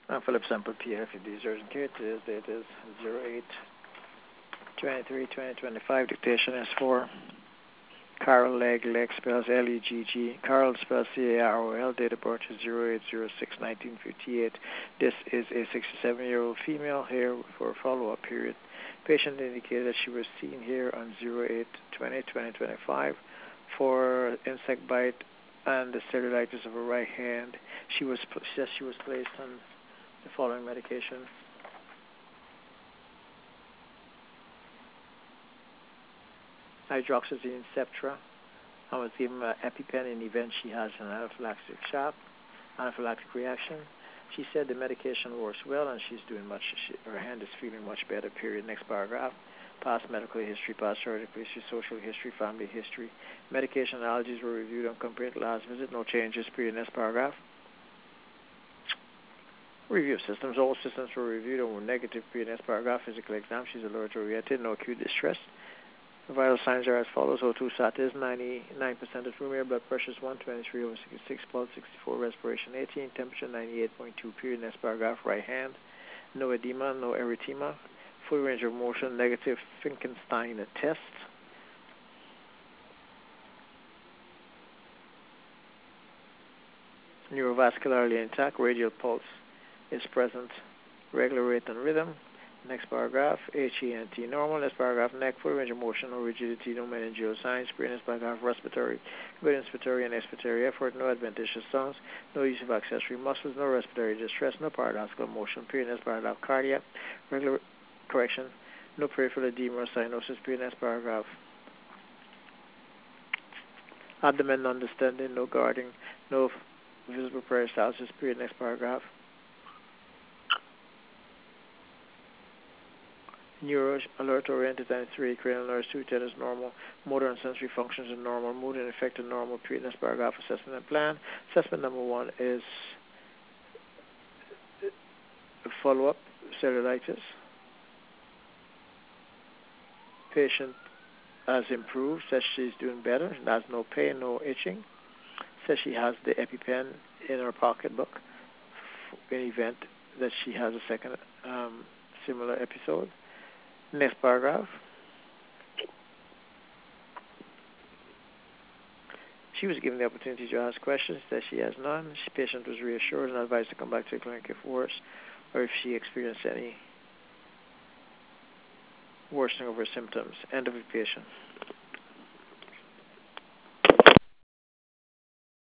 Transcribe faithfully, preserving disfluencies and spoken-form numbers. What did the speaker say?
I'm Philip Sample, P F. These urgent care. Today's date is zero eight twenty-three twenty twenty-five. Dictation is for Carol Legg. Legg spells L E G G. Carol spells C A R O L. Date of birth is zero eight zero six nineteen fifty-eight. This is a sixty-seven-year-old female here for a follow-up period. Patient indicated that she was seen here on zero eight twenty twenty twenty-five for insect bite and the cellulitis of her right hand. She was says she was placed on the following medication: hydroxyzine Septra. I was given uh, EpiPen in the event she has an anaphylactic shock, anaphylactic reaction. She said the medication works well and she's doing much. She, her hand is feeling much better. Period. Next paragraph. Past medical history, past surgical history, social history, family history. Medication allergies were reviewed and compared to last visit. No changes. Period. Next paragraph. Review systems. All systems were reviewed and were negative. Period. Next paragraph. Physical exam. She's allergic or reactive. No acute distress. The vital signs are as follows: O two sat is ninety-nine percent of room air, blood pressure is one twenty-three over sixty-six, pulse sixty-four, respiration eighteen, temperature ninety-eight point two. Period. Next paragraph. Right hand. No edema, no erythema. Full range of motion. Negative Finkenstein test. Neurovascularly intact. Radial pulse is present. Regular rate and rhythm. Next paragraph, H E N T normal. Next paragraph, neck, full range of motion, no rigidity, no meningeal signs. Next paragraph, respiratory, good inspiratory and expiratory effort, no adventitious sounds, no use of accessory muscles, no respiratory distress, no paradoxical motion. Period. Next paragraph, cardiac, regular correction, no peripheral edema or cyanosis. Period. Next paragraph, abdomen non-distended, no guarding, no visible peristalsis. Period. Next paragraph. Neuro alert oriented and three cranial nerves two ten is normal. Motor and sensory functions are normal. Mood and affect are normal. Period. Next paragraph. Assessment and plan. Assessment number one is follow up cellulitis. Patient has improved. Says she's doing better. Has no pain, no itching. Says she has the EpiPen in her pocketbook in the event that she has a second um, similar episode. Next paragraph. She was given the opportunity to ask questions that she has none. The patient was reassured and advised to come back to the clinic if worse, or if she experienced any worsening of her symptoms. End of the patient.